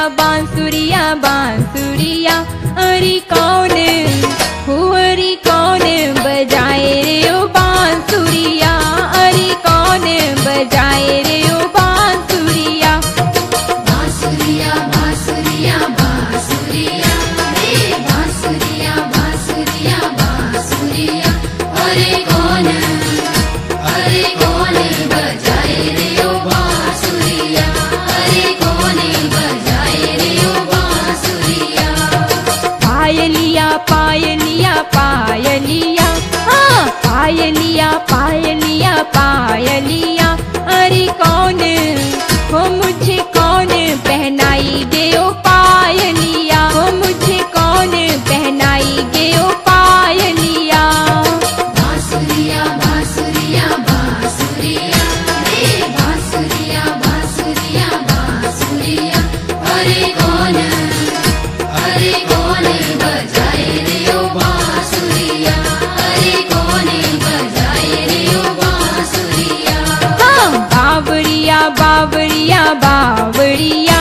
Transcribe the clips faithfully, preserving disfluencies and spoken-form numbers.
बांसुरिया बांसुरिया अरे कौन हो अरे कौन बजाए रे ओ बांसुरिया अरे कौन बजाए रे ओ बांसुरिया। बांसुरिया बांसुरिया बांसुरिया रे बांसुरिया बांसुरिया बांसुरिया अरे कौन अरे कौन बजाए रे ओ बांसुरिया अरे कौन बजाए रे ओ बांसुरिया। पायलिया पायलिया पायलिया हाँ पायलिया पायलिया पायलिया अरे कौन हो मुझे कौन पहनाई गे ओ पायलिया हो मुझे कौन पहनाई गे ओ पायलिया। बांसुरिया बांसुरिया बांसुरिया रे बांसुरिया बांसुरिया बांसुरिया अरे कौन अरे कौन बजाए रे ओ बांसुरिया अरे कौन बजाए रे ओ बांसुरिया। हाँ बावरिया बावरिया बावरिया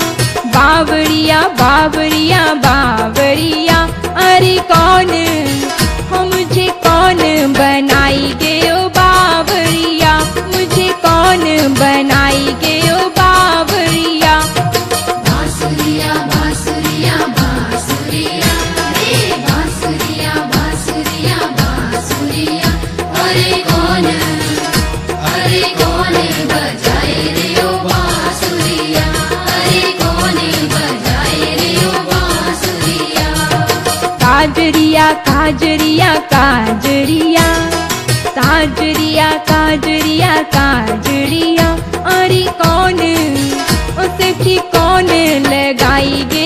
बावरिया बावरिया बावरिया अरे कौन हो मुझे कौन बनाई गे ओ बावरिया मुझे कौन बनाई गे ओ बावरिया। बांसुरिया बांसुरिया बांसुरिया रे बांसुरिया बांसुरिया बांसुरिया अरे कौन अरे कौन बजाए रे ओ बांसुरिया अरे कौन बजाए रे ओ बांसुरिया। काजरिया काजरिया काजरिया काजरिया काजरिया काजरिया अरे कौन उसे भी कौन लगाई गे